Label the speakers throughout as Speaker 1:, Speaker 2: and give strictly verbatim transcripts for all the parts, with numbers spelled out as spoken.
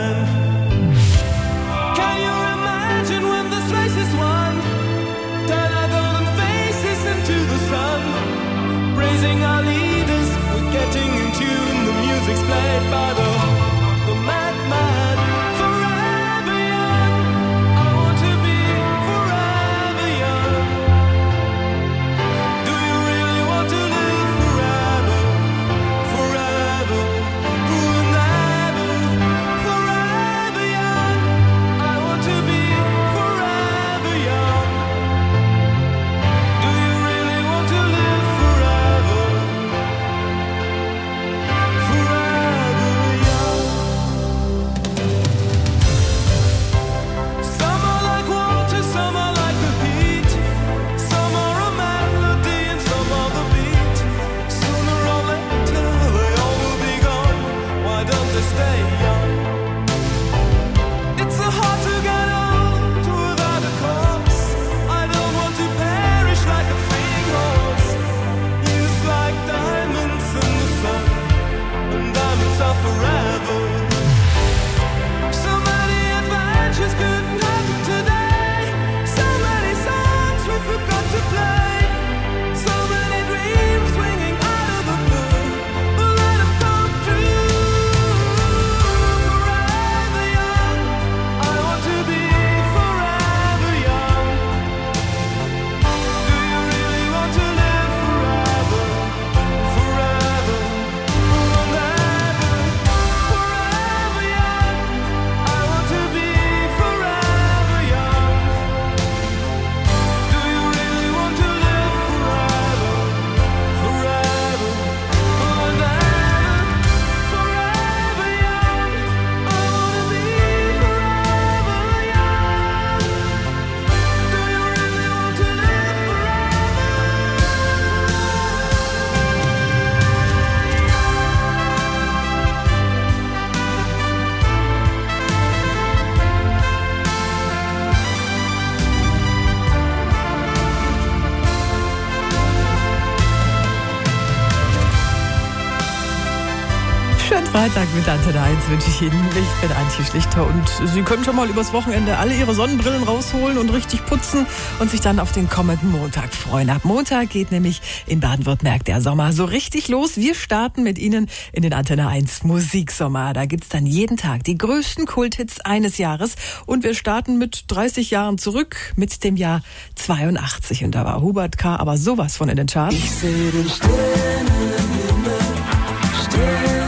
Speaker 1: Freitag mit Antenne eins wünsche ich Ihnen. Ich bin Antje Schlichter und Sie können schon mal übers Wochenende alle Ihre Sonnenbrillen rausholen und richtig putzen und sich dann auf den kommenden Montag freuen. Ab Montag geht nämlich in Baden-Württemberg der Sommer so richtig los. Wir starten mit Ihnen in den Antenne eins Musiksommer. Da gibt's dann jeden Tag die größten Kulthits eines Jahres und wir starten mit dreißig Jahren zurück mit dem Jahr zweiundachtzig. Und da war Hubert K. aber sowas von in den Charts.
Speaker 2: Ich sehe den Sternenhimmel, Sternenhimmel,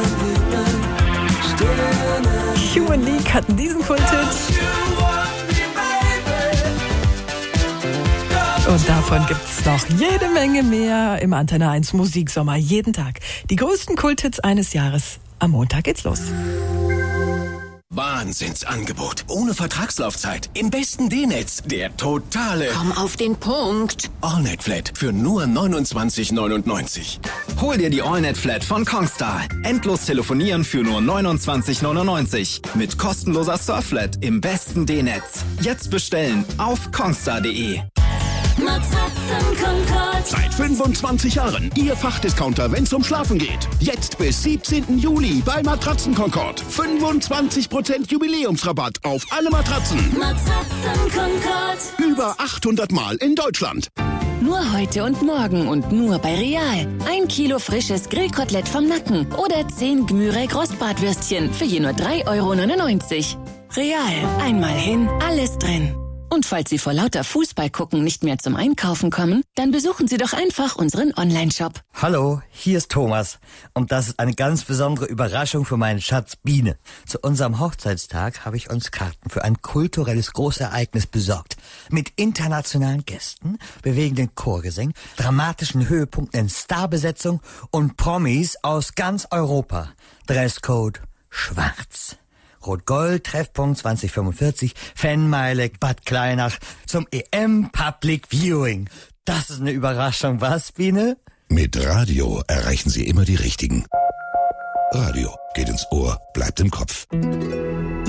Speaker 2: Sternenhimmel.
Speaker 1: Hugh und Leek hatten diesen Kulthit. Und davon gibt's noch jede Menge mehr im Antenne eins Musiksommer. Jeden Tag die größten Kulthits eines Jahres. Am Montag geht's los.
Speaker 3: Wahnsinnsangebot. Ohne Vertragslaufzeit. Im besten D-Netz. Der totale...
Speaker 4: Komm auf den Punkt.
Speaker 3: AllNet-Flat für nur neunundzwanzig neunundneunzig.
Speaker 5: Hol dir die AllNet-Flat von Kongstar. Endlos telefonieren für nur neunundzwanzig neunundneunzig. Mit kostenloser Surfflat im besten D-Netz. Jetzt bestellen auf kongstar punkt de.
Speaker 2: Matratzen Concord.
Speaker 6: Seit fünfundzwanzig Jahren Ihr Fachdiscounter, wenn's um Schlafen geht. Jetzt bis siebzehnten Juli bei Matratzen Concord. fünfundzwanzig Prozent Jubiläumsrabatt auf alle Matratzen.
Speaker 2: Matratzen Concord.
Speaker 6: Über achthundert Mal in Deutschland.
Speaker 4: Nur heute und morgen und nur bei Real. Ein Kilo frisches Grillkotelett vom Nacken oder zehn Gmürek Rostbratwürstchen für je nur drei Euro neunundneunzig. Real. Einmal hin, alles drin. Und falls Sie vor lauter Fußball gucken nicht mehr zum Einkaufen kommen, dann besuchen Sie doch einfach unseren Online-Shop.
Speaker 7: Hallo, hier ist Thomas und das ist eine ganz besondere Überraschung für meinen Schatz Biene. Zu unserem Hochzeitstag habe ich uns Karten für ein kulturelles Großereignis besorgt. Mit internationalen Gästen, bewegenden Chorgesängen, dramatischen Höhepunkten in Starbesetzung und Promis aus ganz Europa. Dresscode schwarz. Rot-Gold, Treffpunkt zwanzig fünfundvierzig, Fanmeile, Bad Kleinach zum E M Public Viewing. Das ist eine Überraschung, was, Biene?
Speaker 8: Mit Radio erreichen Sie immer die Richtigen. Radio geht ins Ohr, bleibt im Kopf.
Speaker 3: Moment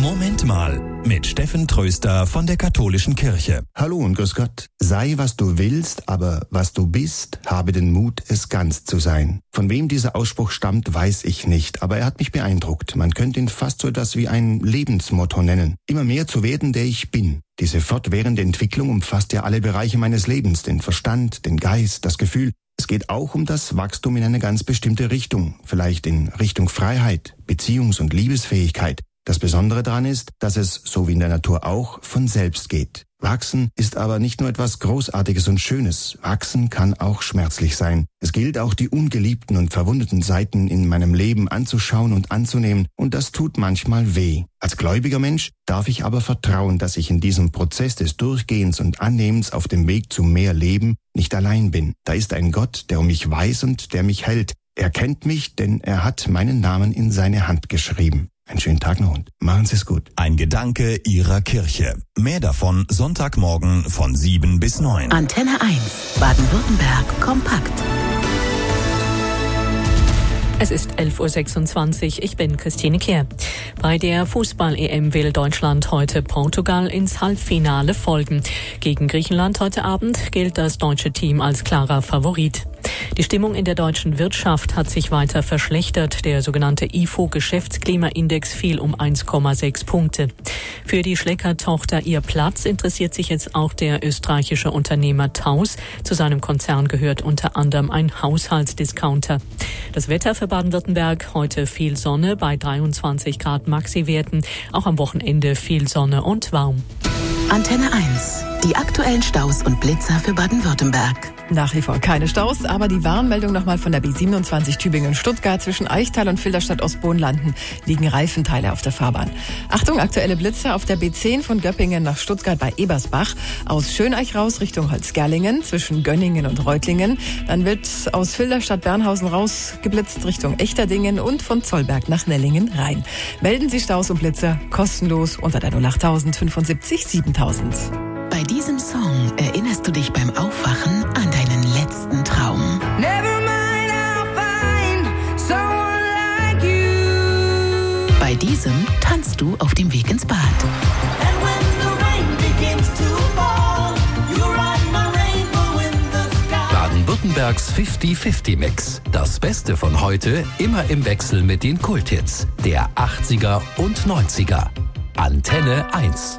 Speaker 9: Abendmahl mit Steffen Tröster von der Katholischen Kirche.
Speaker 10: Hallo und grüß Gott. Sei, was du willst, aber was du bist, habe den Mut, es ganz zu sein. Von wem dieser Ausspruch stammt, weiß ich nicht, aber er hat mich beeindruckt. Man könnte ihn fast so etwas wie ein Lebensmotto nennen. Immer mehr zu werden, der ich bin. Diese fortwährende Entwicklung umfasst ja alle Bereiche meines Lebens, den Verstand, den Geist, das Gefühl. Es geht auch um das Wachstum in eine ganz bestimmte Richtung, vielleicht in Richtung Freiheit, Beziehungs- und Liebesfähigkeit. Das Besondere daran ist, dass es, so wie in der Natur auch, von selbst geht. Wachsen ist aber nicht nur etwas Großartiges und Schönes. Wachsen kann auch schmerzlich sein. Es gilt auch, die ungeliebten und verwundeten Seiten in meinem Leben anzuschauen und anzunehmen, und das tut manchmal weh. Als gläubiger Mensch darf ich aber vertrauen, dass ich in diesem Prozess des Durchgehens und Annehmens auf dem Weg zu mehr Leben nicht allein bin. Da ist ein Gott, der um mich weiß und der mich hält. Er kennt mich, denn er hat meinen Namen in seine Hand geschrieben. Einen schönen Tag noch und machen Sie es gut.
Speaker 9: Ein Gedanke Ihrer Kirche. Mehr davon Sonntagmorgen von sieben bis neun.
Speaker 11: Antenne eins, Baden-Württemberg, kompakt.
Speaker 12: Es ist elf Uhr sechsundzwanzig, ich bin Christine Kehr. Bei der Fußball-E M will Deutschland heute Portugal ins Halbfinale folgen. Gegen Griechenland heute Abend gilt das deutsche Team als klarer Favorit. Die Stimmung in der deutschen Wirtschaft hat sich weiter verschlechtert. Der sogenannte I F O-Geschäftsklimaindex fiel um eins Komma sechs Punkte. Für die Schlecker-Tochter Ihr Platz interessiert sich jetzt auch der österreichische Unternehmer Taus. Zu seinem Konzern gehört unter anderem ein Haushaltsdiscounter. Das Wetter für Baden-Württemberg: heute viel Sonne bei dreiundzwanzig Grad Maxi-Werten. Auch am Wochenende viel Sonne und warm.
Speaker 11: Antenne eins. Die aktuellen Staus und Blitzer für Baden-Württemberg.
Speaker 1: Nach wie vor keine Staus, aber die Warnmeldung nochmal von der B siebenundzwanzig Tübingen-Stuttgart. Zwischen Eichtal und Filderstadt-Ostbohnlanden liegen Reifenteile auf der Fahrbahn. Achtung, aktuelle Blitzer auf der B zehn von Göppingen nach Stuttgart bei Ebersbach. Aus Schöneich raus Richtung Holzgerlingen, zwischen Gönningen und Reutlingen. Dann wird aus Filderstadt-Bernhausen raus geblitzt Richtung Echterdingen und von Zollberg nach Nellingen rein. Melden Sie Staus und Blitzer kostenlos unter der null acht fünfundsiebzig siebentausend.
Speaker 11: Bei diesem Song erinnerst du dich beim Aufwachen an deinen letzten Traum.
Speaker 2: Never mind, I'll find someone like you.
Speaker 11: Bei diesem tanzt du auf dem Weg ins Bad.
Speaker 2: And when the rain begins to fall, you ride my rainbow in the sky.
Speaker 13: Baden-Württembergs fifty fifty Mix. Das Beste von heute immer im Wechsel mit den Kulthits der achtziger und neunziger. Antenne eins.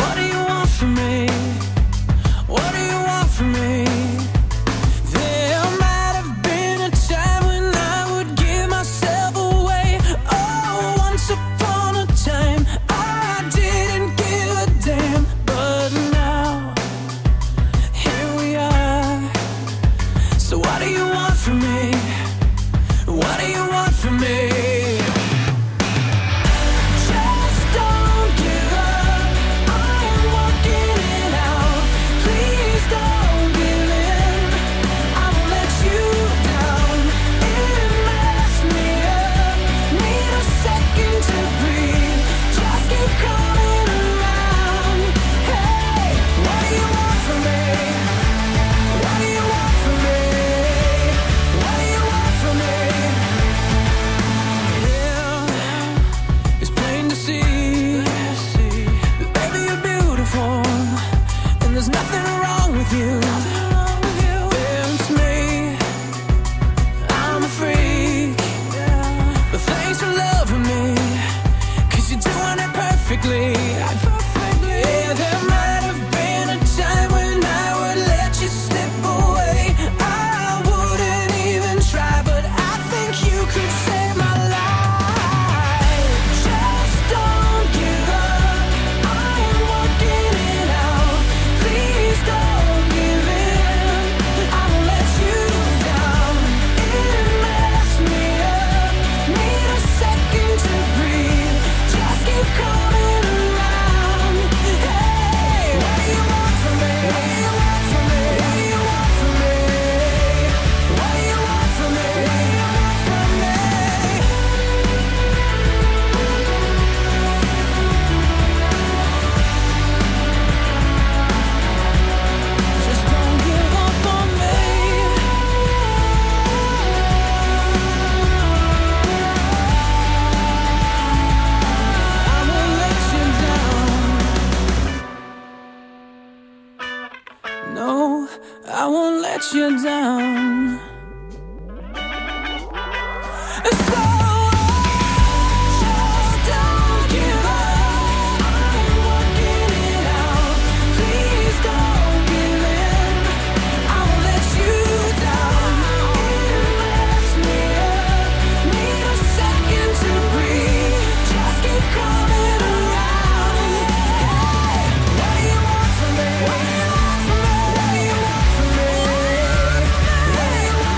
Speaker 2: What do you want from me? There I won't let you down. So don't give up. I'm working it out. Please don't give in. I won't let you down. It messed me up. Need a second to breathe. Just keep coming around. Hey, what do you want from me? What do you want from me? What do you want from me? What do you want?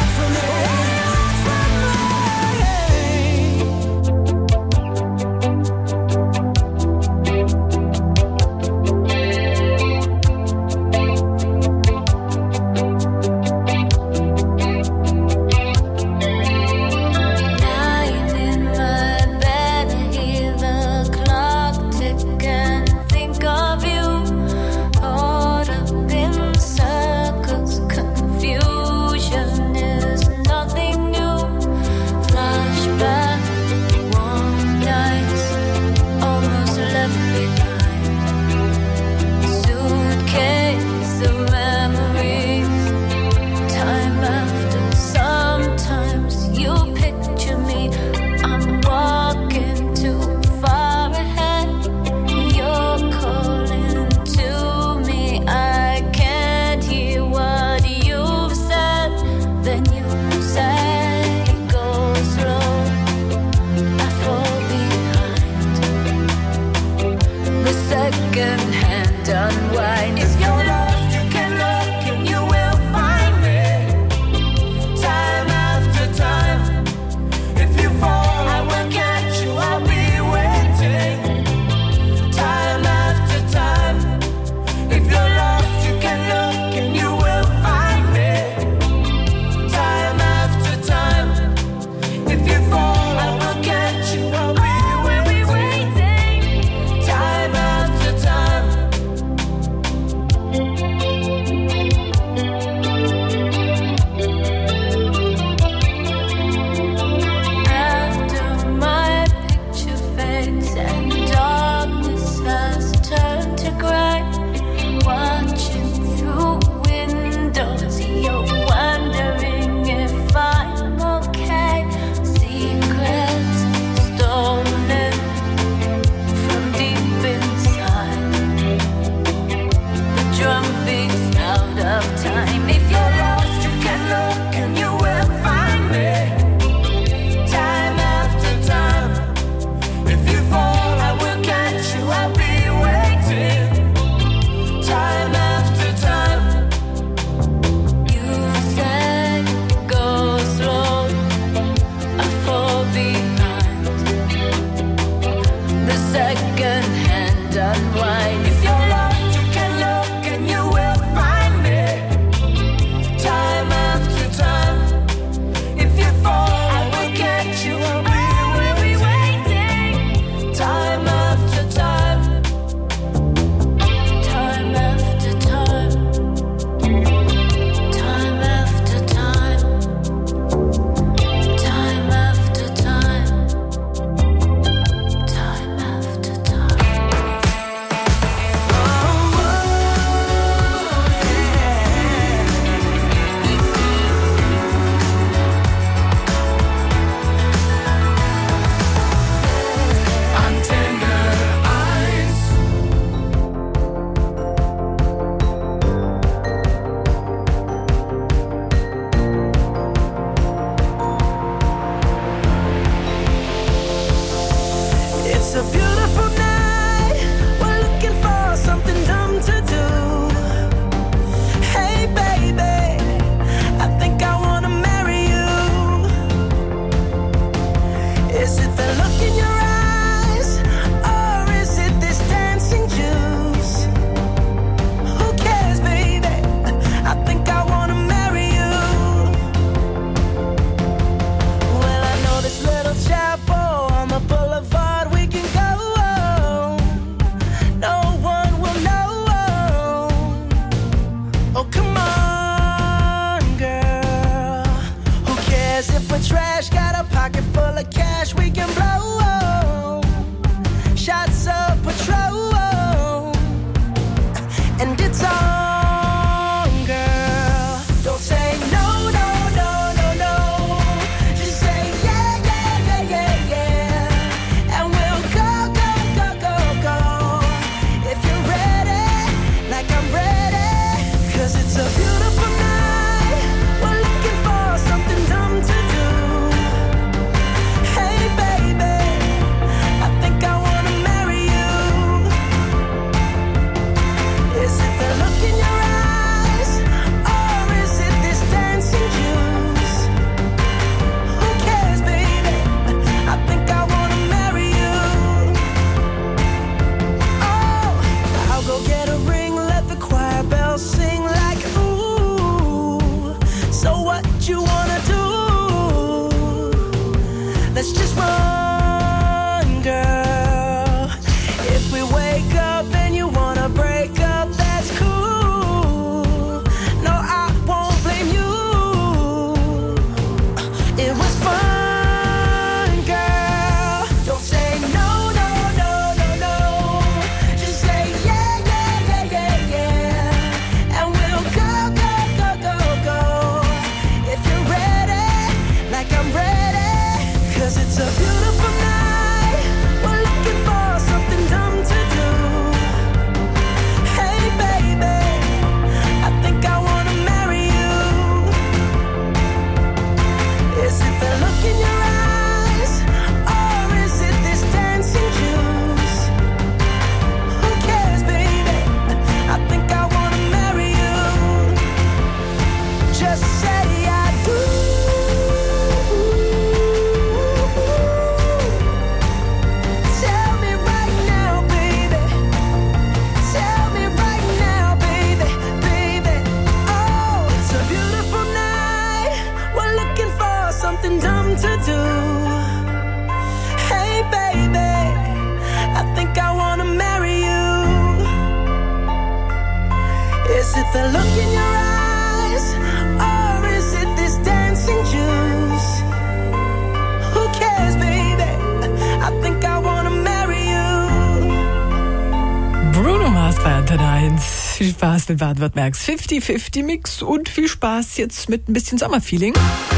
Speaker 1: Viel Spaß mit Baden-Württembergs fünfzig fünfzig Mix und viel Spaß jetzt mit ein bisschen Sommerfeeling.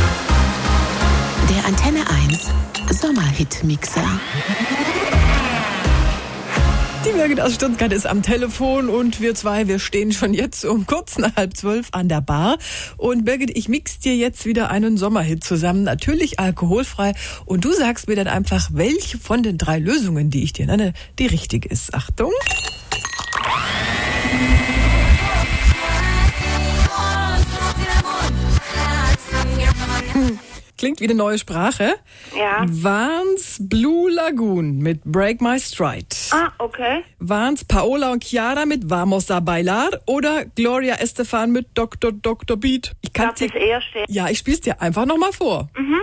Speaker 11: Der Antenne eins Sommerhit-Mixer.
Speaker 1: Die Birgit aus Stuttgart ist am Telefon und wir zwei, wir stehen schon jetzt um kurz nach halb zwölf an der Bar. Und Birgit, ich mix dir jetzt wieder einen Sommerhit zusammen, natürlich alkoholfrei. Und du sagst mir dann einfach, welche von den drei Lösungen, die ich dir nenne, die richtige ist. Achtung. Hm. Klingt wie eine neue Sprache.
Speaker 14: Ja.
Speaker 1: Waren's Blue Lagoon mit Break My Stride?
Speaker 14: Ah, okay.
Speaker 1: Waren's Paola und Chiara mit Vamos a Bailar oder Gloria Estefan mit Doktor Doktor Beat? Ich kann
Speaker 14: das erste.
Speaker 1: Ja, ich spiel's dir einfach nochmal vor.
Speaker 14: Mhm.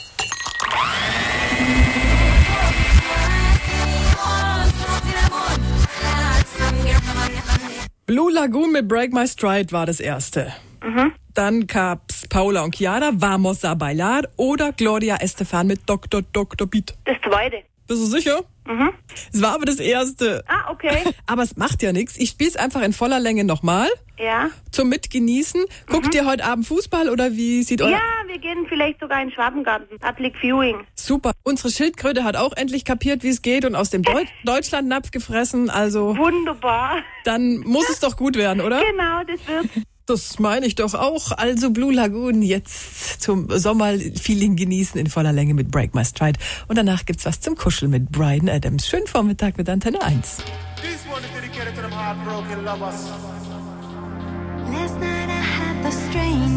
Speaker 1: Blue Lagoon mit Break My Stride war das erste.
Speaker 14: Mhm.
Speaker 1: Dann gab's Paola und Chiara, Vamos a Bailar oder Gloria Estefan mit Doktor Doktor Beat.
Speaker 14: Das zweite.
Speaker 1: Bist du sicher?
Speaker 14: Mhm.
Speaker 1: Es war aber das erste.
Speaker 14: Ah, okay.
Speaker 1: Aber es macht ja nichts. Ich spiel's einfach in voller Länge nochmal.
Speaker 14: Ja.
Speaker 1: Zum Mitgenießen. Guckt
Speaker 14: Mhm.
Speaker 1: ihr heute Abend Fußball oder wie sieht euer...
Speaker 14: Ja, wir gehen vielleicht sogar in den Schwabengarten. Public Viewing.
Speaker 1: Super. Unsere Schildkröte hat auch endlich kapiert, wie es geht und aus dem Deu- Deutschlandnapf gefressen. Also...
Speaker 14: Wunderbar.
Speaker 1: Dann muss es doch gut werden, oder?
Speaker 14: Genau, das wird...
Speaker 1: Das meine ich doch auch. Also Blue Lagoon jetzt zum Sommerfeeling genießen in voller Länge mit Break My Stride. Und danach gibt's was zum Kuscheln mit Bryan Adams. Schönen Vormittag mit Antenne eins.
Speaker 15: This one is dedicated to them heartbroken lovers.
Speaker 2: Last night I had the strange